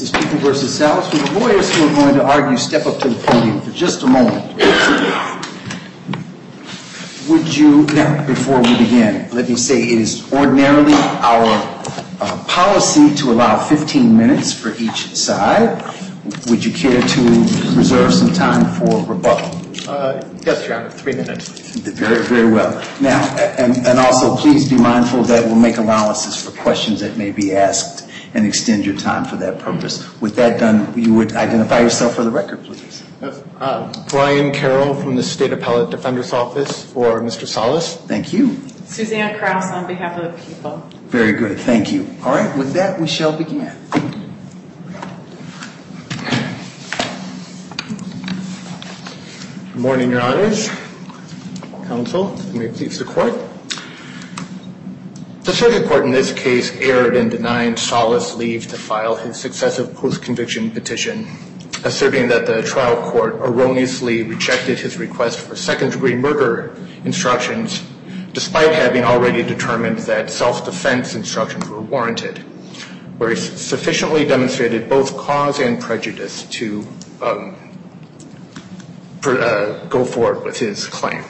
This is People v. Salas. For the lawyers who are going to argue, step up to the podium for just a moment. Would you, now, before we begin, let me say it is ordinarily our policy to allow 15 minutes for each side. Would you care to reserve some time for rebuttal? Yes, Your Honor, 3 minutes. Very, very well. Now, and also please be mindful that we'll make allowances for questions that may be asked and extend your time for that purpose. With that done, you would identify yourself for the record, please. Brian Carroll from the State Appellate Defender's Office for Mr. Salas. Thank you. Suzanne Krause on behalf of the people. Very good. Thank you. All right. With that, we shall begin. Good morning, Your Honors. Counsel, may it please the Court. The Circuit Court in this case erred in denying Salas leave to file his successive post-conviction petition, asserting that the trial court erroneously rejected his request for second-degree murder instructions, despite having already determined that self-defense instructions were warranted, where he sufficiently demonstrated both cause and prejudice to go forward with his claim.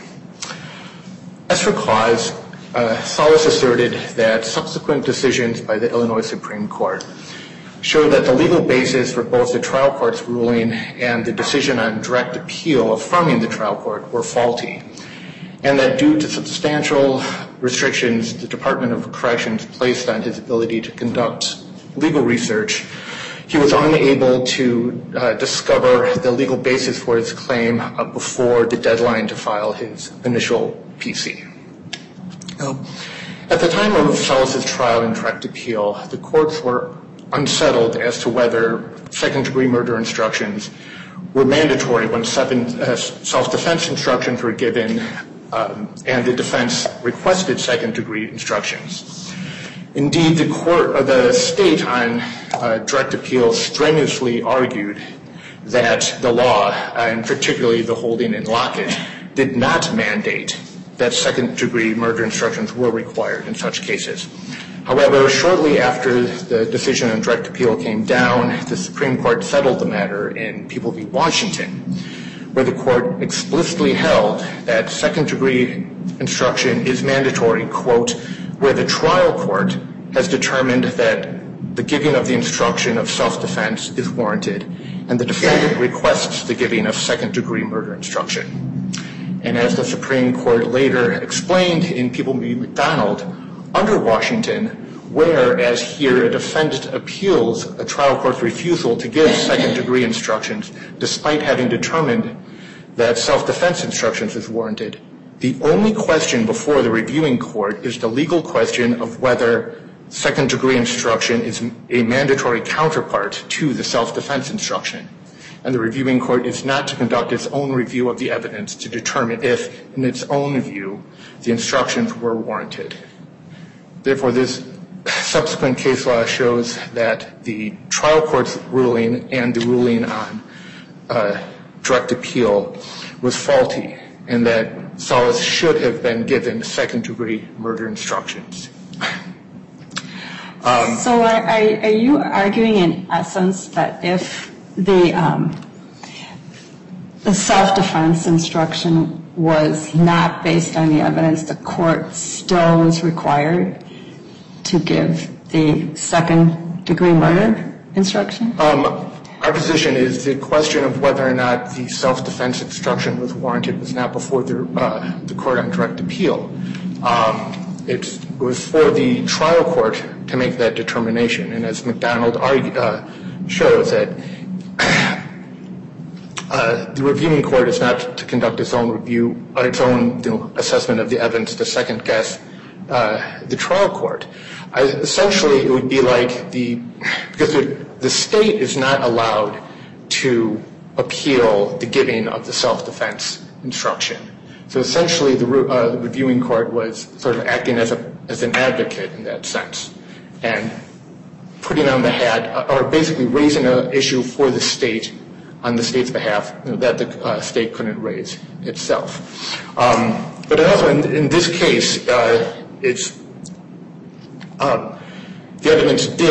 As for cause, Salas asserted that subsequent decisions by the Illinois Supreme Court show that the legal basis for both the trial court's ruling and the decision on direct appeal affirming the trial court were faulty, and that due to substantial restrictions the Department of Corrections placed on his ability to conduct legal research, he was unable to discover the legal basis for his claim before the deadline to file his initial PC. At the time of Salas's trial in direct appeal, the courts were unsettled as to whether second-degree murder instructions were mandatory when self-defense instructions were given and the defense requested second-degree instructions. Indeed, the state on direct appeal strenuously argued that the law, and particularly the holding in Lockett, did not mandate that second-degree murder instructions were required in such cases. However, shortly after the decision on direct appeal came down, the Supreme Court settled the matter in People v. Washington, where the court explicitly held that second-degree instruction is mandatory, quote, where the trial court has determined that the giving of the instruction of self-defense is warranted and the defendant requests the giving of second-degree murder instruction. And as the Supreme Court later explained in People v. McDonald, under Washington, whereas here a defendant appeals a trial court's refusal to give second-degree instructions despite having determined that self-defense instructions is warranted, the only question before the reviewing court is the legal question of whether second-degree instruction is a mandatory counterpart to the self-defense instruction. And the reviewing court is not to conduct its own review of the evidence to determine if, in its own view, the instructions were warranted. Therefore, this subsequent case law shows that the trial court's ruling and the ruling on direct appeal was faulty, and that Salas should have been given second-degree murder instructions. So are you arguing in essence that if the self-defense instruction was not based on the evidence, the court still was required to give the second-degree murder instruction? Our position is the question of whether or not the self-defense instruction was warranted was not before the court on direct appeal. It was for the trial court to make that determination. And as McDonald shows, that the reviewing court is not to conduct its own review, its own assessment of the evidence to second-guess the trial court. Essentially, it would be like because the state is not allowed to appeal the giving of the self-defense instruction. So essentially, the reviewing court was sort of acting as an advocate in that sense, and putting on the hat, or basically raising an issue for the state on the state's behalf that the state couldn't raise itself. But also in this case, the evidence did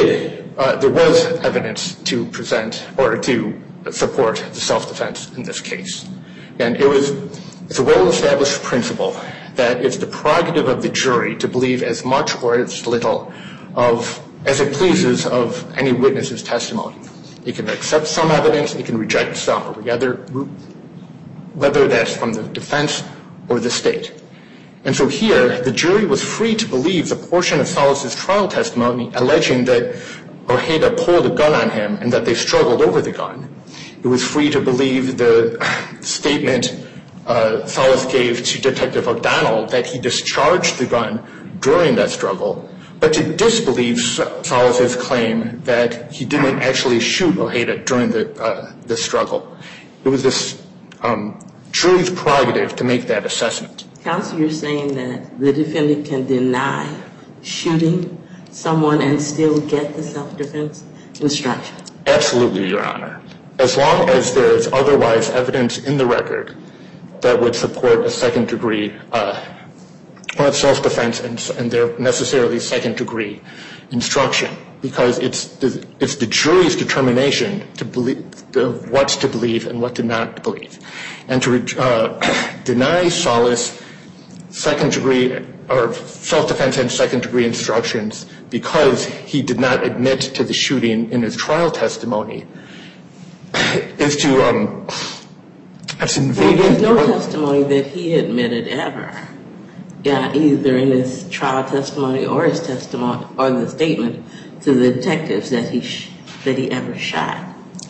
there was evidence to present or to support the self-defense in this case. And it's a well-established principle that it's the prerogative of the jury to believe as much or as little as it pleases of any witness's testimony. It can accept some evidence, it can reject some, whether that's from the defense or the state. And so here, the jury was free to believe the portion of Salas's trial testimony alleging that Ojeda pulled a gun on him and that they struggled over the gun. It was free to believe the statement Salas gave to Detective O'Donnell that he discharged the gun during that struggle, but to disbelieve Salas's claim that he didn't actually shoot Ojeda during the struggle. It was this jury's prerogative to make that assessment. Counsel, you're saying that the defendant can deny shooting someone and still get the self-defense instruction? Absolutely, Your Honor. As long as there is otherwise evidence in the record that would support a second-degree self-defense and their necessarily second-degree instruction, because it's the jury's determination to believe what to believe and what to not believe. And to deny Salas second-degree or self-defense and second-degree instructions because he did not admit to the shooting in his trial testimony is to that's invading. There's no testimony that he admitted ever, either in his trial testimony or his testimony or the statement to the detectives that he ever shot.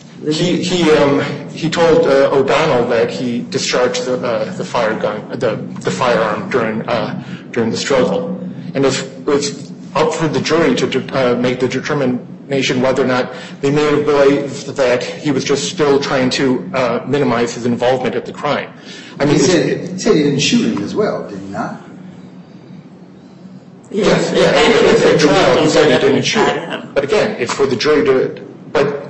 He told O'Donnell that he discharged the firearm during the struggle, and it was up for the jury to make the determination whether or not they may have believed that he was just still trying to minimize his involvement at the crime. I mean, he said he didn't shoot him as well, did he not? Yes. At the trial, he said he didn't shoot him. But again, it's for the jury to. But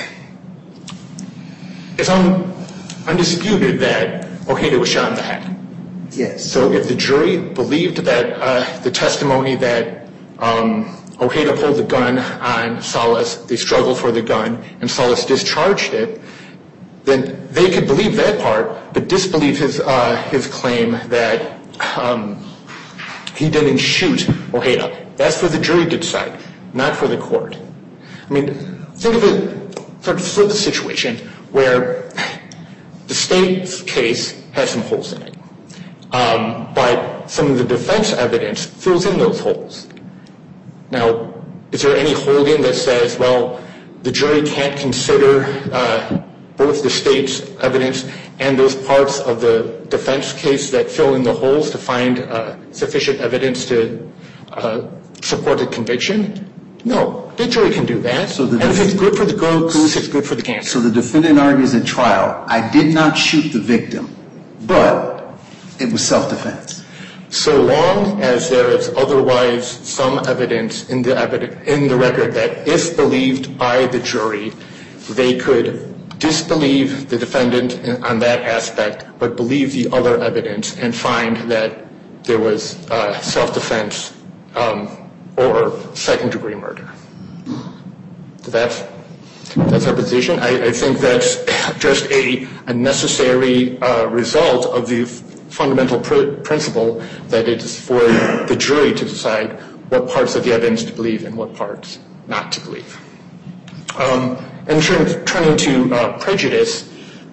it's undisputed that Ojeda was shot in the head. Yes. So if the jury believed that the testimony that Ojeda pulled the gun on Salas, they struggled for the gun, and Salas discharged it, then they could believe that part, but disbelieve his claim that he didn't shoot Ojeda. That's for the jury to decide, not for the court. I mean, think of it, sort of flip the situation where the state's case has some holes in it, but some of the defense evidence fills in those holes. Now, is there any holding that says, well, the jury can't consider both the state's evidence and those parts of the defense case that fill in the holes to find sufficient evidence to support a conviction? No, the jury can do that. And if it's good for the goose, it's good for the gander. So the defendant argues at trial, I did not shoot the victim, but it was self-defense. So long as there is otherwise some evidence in the record that if believed by the jury, they could disbelieve the defendant on that aspect, but believe the other evidence and find that there was self-defense or second-degree murder. So that's our position. I think that's just a necessary result of the fundamental principle that it's for the jury to decide what parts of the evidence to believe and what parts not to believe. And turning to prejudice,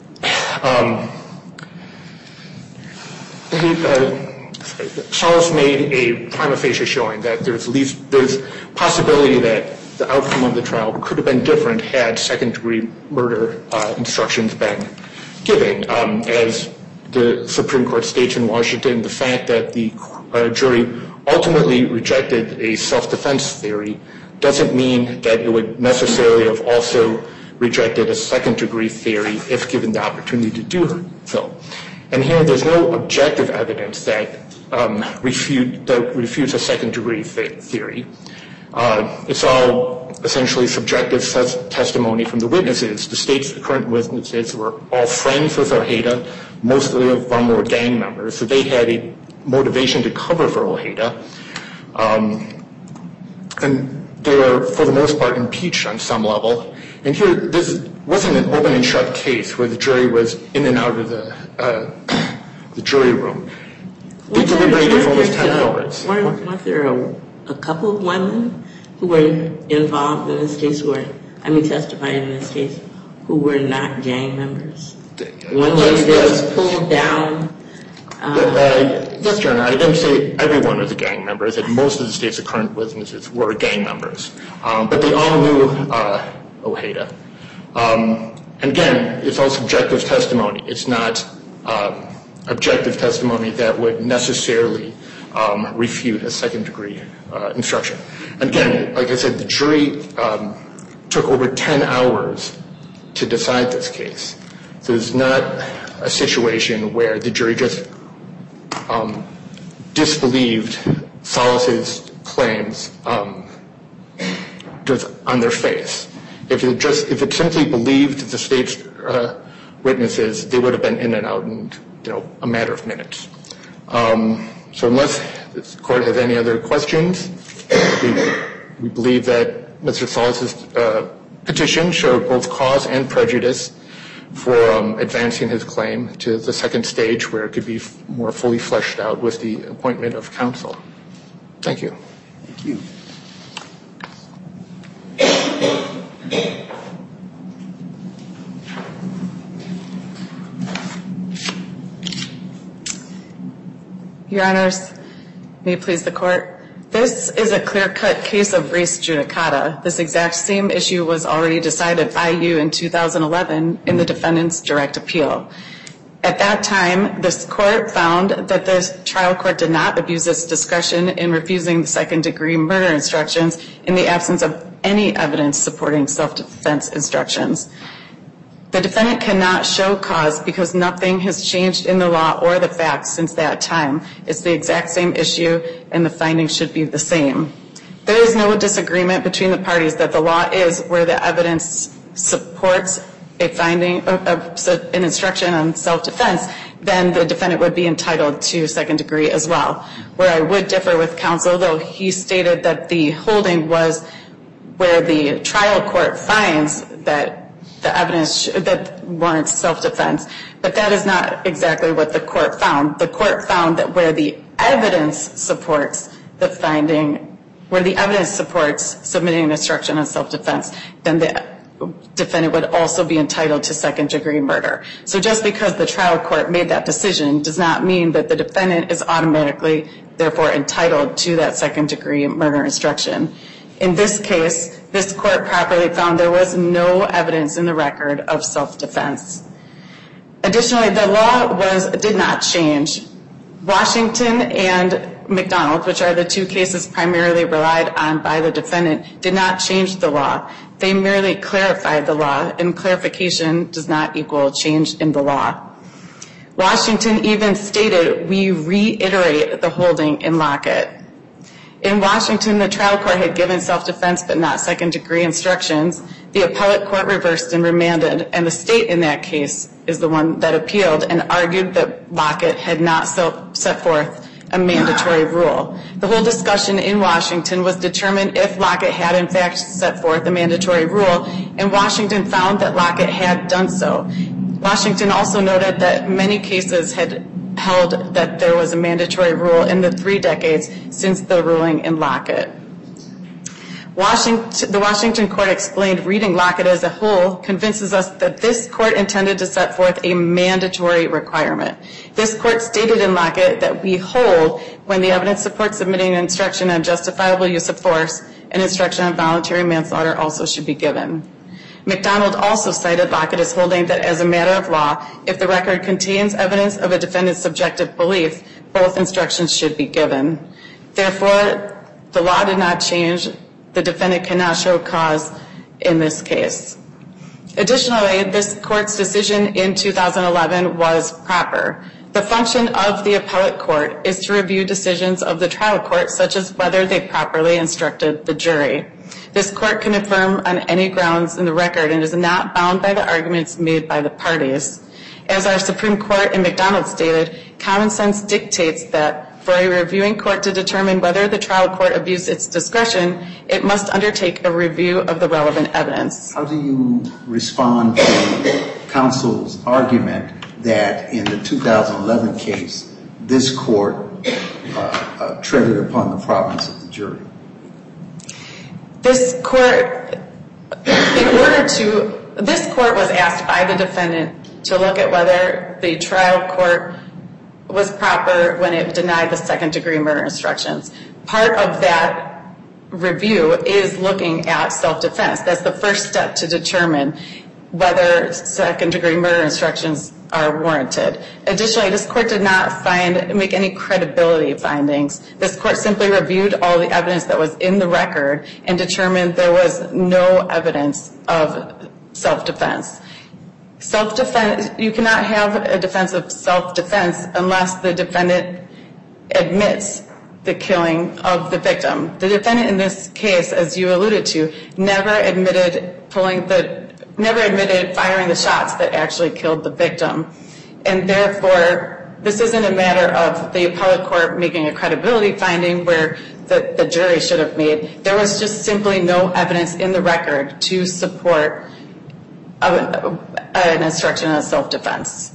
Salas made a prima facie showing that there's possibility that the outcome of the trial could have been different had second-degree murder instructions been given. As the Supreme Court states in Washington, the fact that the jury ultimately rejected a self-defense theory doesn't mean that it would necessarily have also rejected a second-degree theory if given the opportunity to do so. And here there's no objective evidence that refutes a second-degree theory. It's all essentially subjective testimony from the witnesses. The state's current witnesses were all friends with Ojeda. Most of them were gang members, so they had a motivation to cover for Ojeda. And they were, for the most part, impeached on some level. And here, this wasn't an open and shut case where the jury was in and out of the jury room. They deliberated for almost 10 hours. Weren't there a couple of women who were involved in this case, testified in this case, who were not gang members? One lady that was pulled down. Yes, Your Honor, I didn't say everyone was a gang member. I said most of the state's current witnesses were gang members. But they all knew Ojeda. And again, it's all subjective testimony. It's not objective testimony that would necessarily refute a second-degree instruction. And again, like I said, the jury took over 10 hours to decide this case. So it's not a situation where the jury just disbelieved Salas's claims just on their face. If it simply believed the state's witnesses, they would have been in and out in a matter of minutes. So unless the court has any other questions, we believe that Mr. Salas's petition showed both cause and prejudice for advancing his claim to the second stage where it could be more fully fleshed out with the appointment of counsel. Thank you. Thank you. Your Honors, may it please the Court. This is a clear-cut case of res judicata. This exact same issue was already decided by you in 2011 in the defendant's direct appeal. At that time, this court found that the trial court did not abuse its discretion in refusing the second-degree murder instructions in the absence of any evidence supporting self-defense instructions. The defendant cannot show cause because nothing has changed in the law or the facts since that time. It's the exact same issue, and the findings should be the same. There is no disagreement between the parties that the law is where the evidence supports a finding of an instruction on self-defense, then the defendant would be entitled to second degree as well. Where I would differ with counsel, though he stated that the holding was where the trial court finds that the evidence that warrants self-defense, but that is not exactly what the court found. The court found that where the evidence supports the finding, where the evidence supports submitting an instruction on self-defense, then the defendant would also be entitled to second-degree murder. So just because the trial court made that decision does not mean that the defendant is automatically, therefore, entitled to that second-degree murder instruction. In this case, this court properly found there was no evidence in the record of self-defense. Additionally, the law did not change. Washington and McDonald, which are the two cases primarily relied on by the defendant, did not change the law. They merely clarified the law, and clarification does not equal change in the law. Washington even stated, "We reiterate the holding in Lockett." In Washington, the trial court had given self-defense but not second-degree instructions. The appellate court reversed and remanded, and the state in that case is the one that appealed and argued that Lockett had not set forth a mandatory rule. The whole discussion in Washington was determined if Lockett had in fact set forth a mandatory rule, and Washington found that Lockett had done so. Washington also noted that many cases had held that there was a mandatory rule in the 3 decades since the ruling in Lockett. The Washington court explained reading Lockett as a whole convinces us that this court intended to set forth a mandatory requirement. This court stated in Lockett that we hold when the evidence supports submitting an instruction on justifiable use of force, an instruction on voluntary manslaughter also should be given. McDonald also cited Lockett as holding that as a matter of law, if the record contains evidence of a defendant's subjective belief, both instructions should be given. Therefore, the law did not change. The defendant cannot show cause in this case. Additionally, this court's decision in 2011 was proper. The function of the appellate court is to review decisions of the trial court, such as whether they properly instructed the jury. This court can affirm on any grounds in the record and is not bound by the arguments made by the parties. As our Supreme Court in McDonald stated, common sense dictates that For a reviewing court to determine whether the trial court abused its discretion, it must undertake a review of the relevant evidence. How do you respond to counsel's argument that in the 2011 case, this court treaded upon the province of the jury? This court was asked by the defendant to look at whether the trial court was proper when it denied the second-degree murder instructions. Part of that review is looking at self-defense. That's the first step to determine whether second-degree murder instructions are warranted. Additionally, this court did not make any credibility findings. This court simply reviewed all the evidence that was in the record and determined there was no evidence of self-defense. Self-defense, you cannot have a defense of self-defense unless the defendant admits the killing of the victim. The defendant in this case, as you alluded to, never admitted firing the shots that actually killed the victim. And therefore, this isn't a matter of the appellate court making a credibility finding where the jury should have made. There was just simply no evidence in the record to support an instruction on self-defense.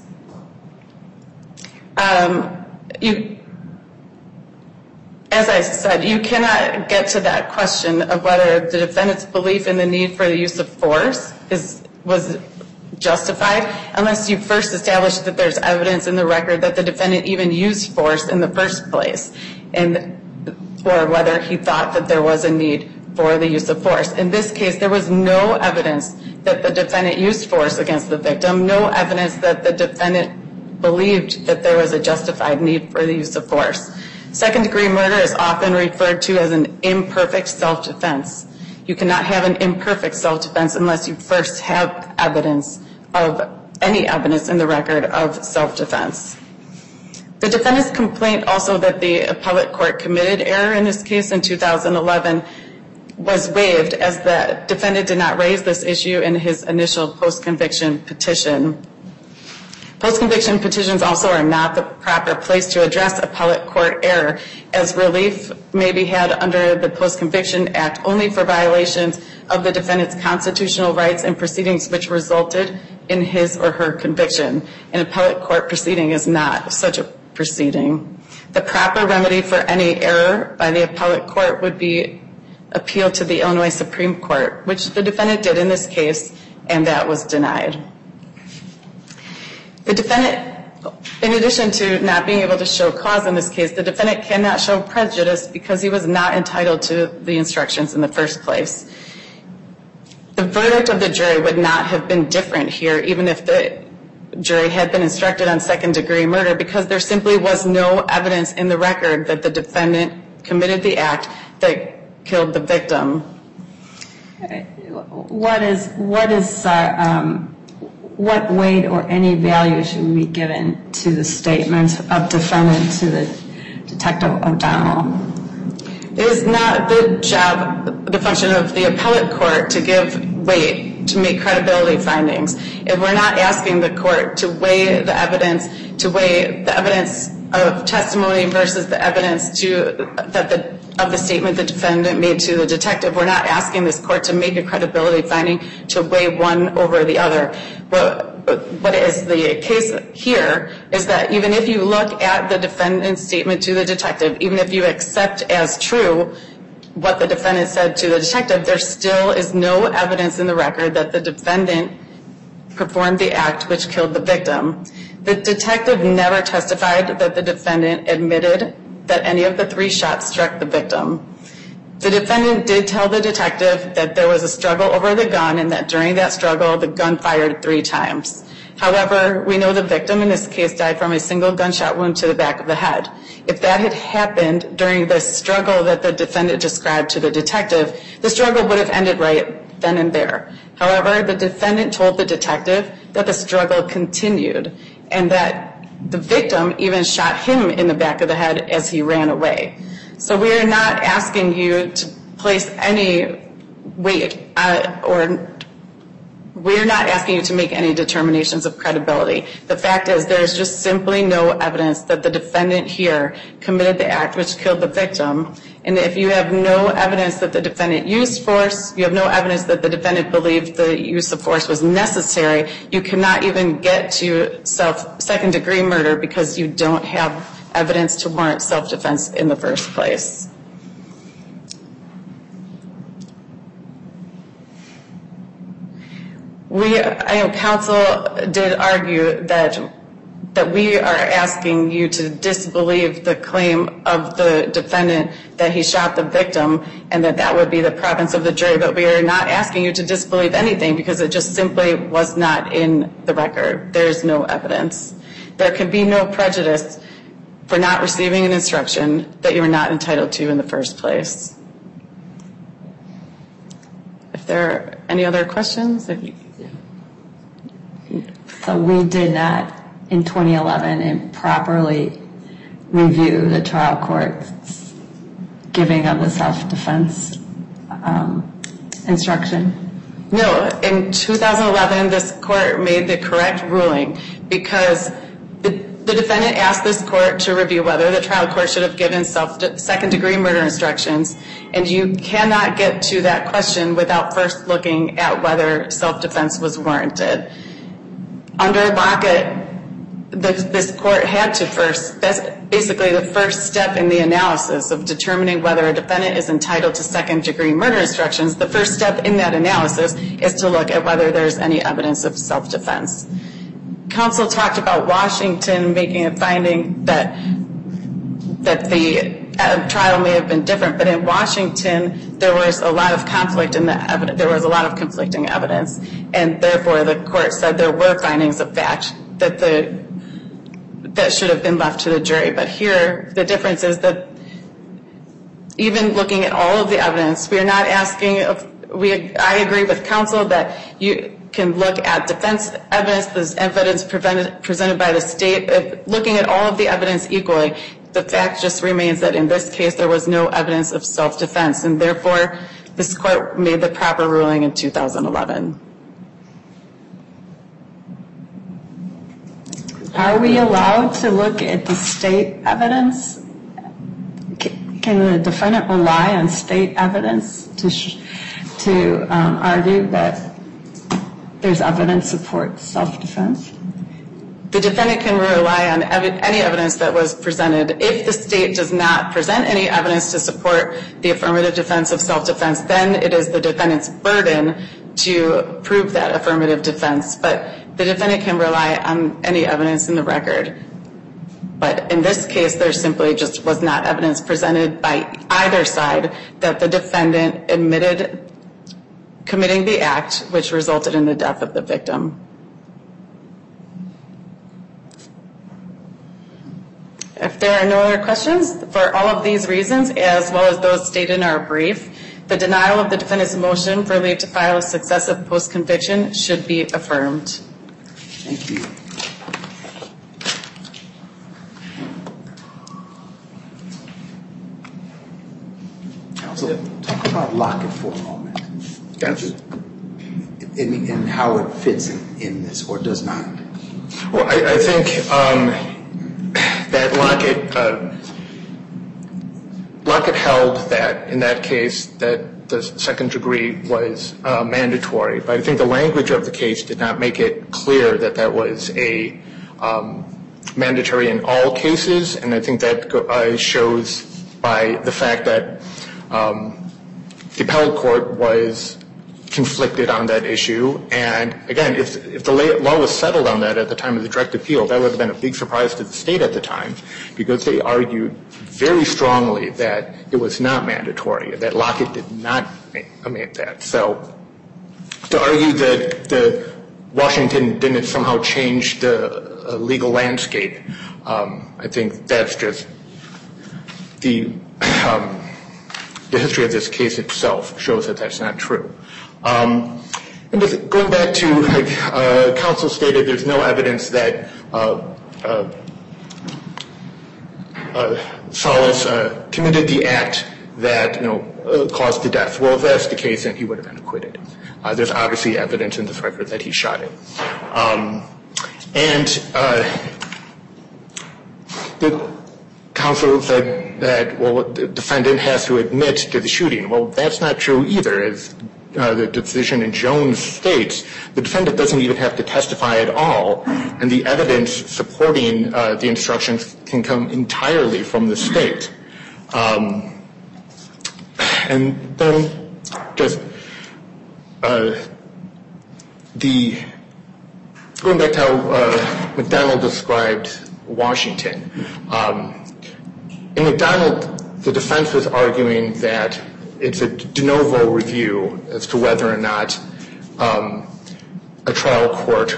As I said, you cannot get to that question of whether the defendant's belief in the need for the use of force was justified unless you first establish that there's evidence in the record that the defendant even used force in the first place, or whether he thought that there was a need for the use of force. In this case, there was no evidence that the defendant used force against the victim, no evidence that the defendant believed that there was a justified need for the use of force. Second-degree murder is often referred to as an imperfect self-defense. You cannot have an imperfect self-defense unless you first have any evidence in the record of self-defense. The defendant's complaint also that the appellate court committed error in this case in 2011 was waived as the defendant did not raise this issue in his initial post-conviction petition. Post-conviction petitions also are not the proper place to address appellate court error, as relief may be had under the Post-Conviction Act only for violations of the defendant's constitutional rights and proceedings which resulted in his or her conviction. An appellate court proceeding is not such a proceeding. The proper remedy for any error by the appellate court would be appeal to the Illinois Supreme Court, which the defendant did in this case, and that was denied. The defendant, in addition to not being able to show cause in this case, the defendant cannot show prejudice because he was not entitled to the instructions in the first place. The verdict of the jury would not have been different here, even if the jury had been instructed on second-degree murder, because there simply was no evidence in the record that the defendant committed the act that killed the victim. What weight or any value should be given to the statements of defendant to the Detective O'Donnell? It is not the function of the appellate court to give weight, to make credibility findings. If we're not asking the court to weigh the evidence of testimony versus the evidence of the statement the defendant made to the detective, we're not asking this court to make a credibility finding to weigh one over the other. What is the case here is that even if you look at the defendant's statement to the detective, even if you accept as true what the defendant said to the detective, there still is no evidence in the record that the defendant performed the act which killed the victim. The detective never testified that the defendant admitted that any of the 3 shots struck the victim. The defendant did tell the detective that there was a struggle over the gun and that during that struggle the gun fired 3 times. However, we know the victim in this case died from a single gunshot wound to the back of the head. If that had happened during the struggle that the defendant described to the detective, the struggle would have ended right then and there. However, the defendant told the detective that the struggle continued and that the victim even shot him in the back of the head as he ran away. So we are not asking you to place any weight or we're not asking you to make any determinations of credibility. The fact is there's just simply no evidence that the defendant here committed the act which killed the victim. And if you have no evidence that the defendant used force, you have no evidence that the defendant believed the use of force was necessary, you cannot even get to second-degree murder because you don't have evidence to warrant self-defense in the first place. I know counsel did argue that we are asking you to disbelieve the claim of the defendant that he shot the victim and that would be the province of the jury, but we are not asking you to disbelieve anything because it just simply was not in the record. There is no evidence. There can be no prejudice for not receiving an instruction that you were not entitled to in the first place. If there are any other questions? So we did not, in 2011, improperly review the trial court's giving of the self-defense instruction? No. In 2011, this court made the correct ruling because the defendant asked this court to review whether the trial court should have given second-degree murder instructions, and you cannot get to that question without first looking at whether self-defense was warranted. Under Lockett, this court had to first, that's basically the first step in the analysis of determining whether a defendant is entitled to second-degree murder instructions. The first step in that analysis is to look at whether there's any evidence of self-defense. Counsel talked about Washington making a finding that the trial may have been different, but in Washington there was a lot of conflict in the evidence. There was a lot of conflicting evidence, and therefore the court said there were findings of fact that should have been left to the jury. But here the difference is that even looking at all of the evidence, we are not asking. I agree with counsel that you can look at defense evidence, the evidence presented by the state. Looking at all of the evidence equally, the fact just remains that in this case there was no evidence of self-defense, and therefore this court made the proper ruling in 2011. Are we allowed to look at the state evidence? Can the defendant rely on state evidence to argue that there's evidence support self-defense? The defendant can rely on any evidence that was presented. If the state does not present any evidence to support the affirmative defense of self-defense, then it is the defendant's burden to prove that affirmative defense. But the defendant can rely on any evidence in the record. But in this case, there simply just was not evidence presented by either side that the defendant admitted committing the act which resulted in the death of the victim. If there are no other questions, for all of these reasons, as well as those stated in our brief, the denial of the defendant's motion for leave to file a successive post-conviction should be affirmed. Thank you. Counsel, talk about Lockett for a moment. Yes. And how it fits in this, or does not. Well, I think that Lockett held that, in that case, that the second degree was mandatory. But I think the language of the case did not make it clear that that was a mandatory in all cases. And I think that shows by the fact that the appellate court was conflicted on that issue. And again, if the law was settled on that at the time of the direct appeal, that would have been a big surprise to the state at the time, because they argued very strongly that it was not mandatory, that Lockett did not make that. So to argue that Washington didn't somehow change the legal landscape, I think that's just the history of this case itself shows that that's not true. And going back to, counsel stated there's no evidence that Solis committed the act that, caused the death. Well, if that's the case, then he would have been acquitted. there's obviously evidence in this record that he shot it. The counsel said that, well, the defendant has to admit to the shooting. Well, that's not true either. As the decision in Jones states, the defendant doesn't even have to testify at all, and the evidence supporting the instructions can come entirely from the state. And then just going back to how McDonald described Washington. In McDonald, the defense was arguing that it's a de novo review as to whether or not a trial court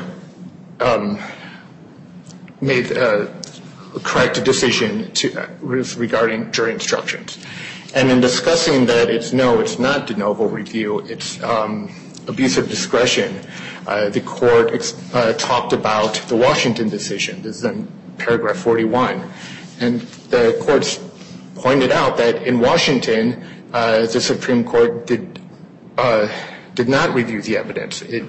made a correct decision regarding jury instructions. And in discussing that, it's not de novo review, it's abuse of discretion. The court talked about the Washington decision. This is in paragraph 41. And the courts pointed out that in Washington, the Supreme Court did not review the evidence. It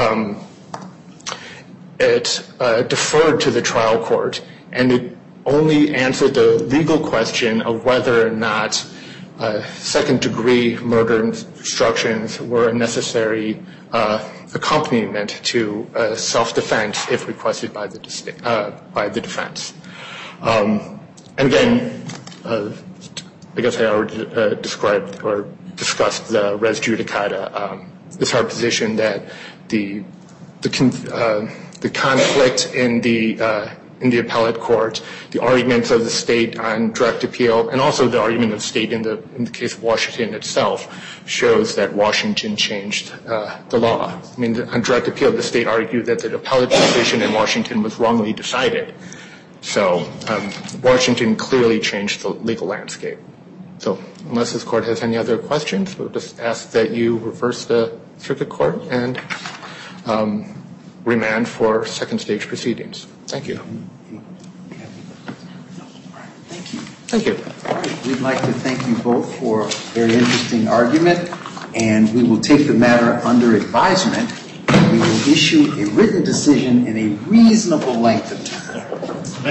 deferred to the trial court, and it only answered the legal question of whether or not second-degree murder instructions were a necessary accompaniment to self-defense if requested by the defense. And again, I guess I already described or discussed the res judicata. It's our position that the conflict in the appellate court, the arguments of the state on direct appeal, and also the argument of the state in the case of Washington itself, shows that Washington changed the law. I mean, on direct appeal, the state argued that the appellate decision in Washington was wrongly decided. So Washington clearly changed the legal landscape. So unless this court has any other questions, we'll just ask that you reverse the circuit court and remand for second stage proceedings. Thank you. Thank you. Thank you. All right. We'd like to thank you both for a very interesting argument, and we will take the matter under advisement. We will issue a written decision in a reasonable length of time.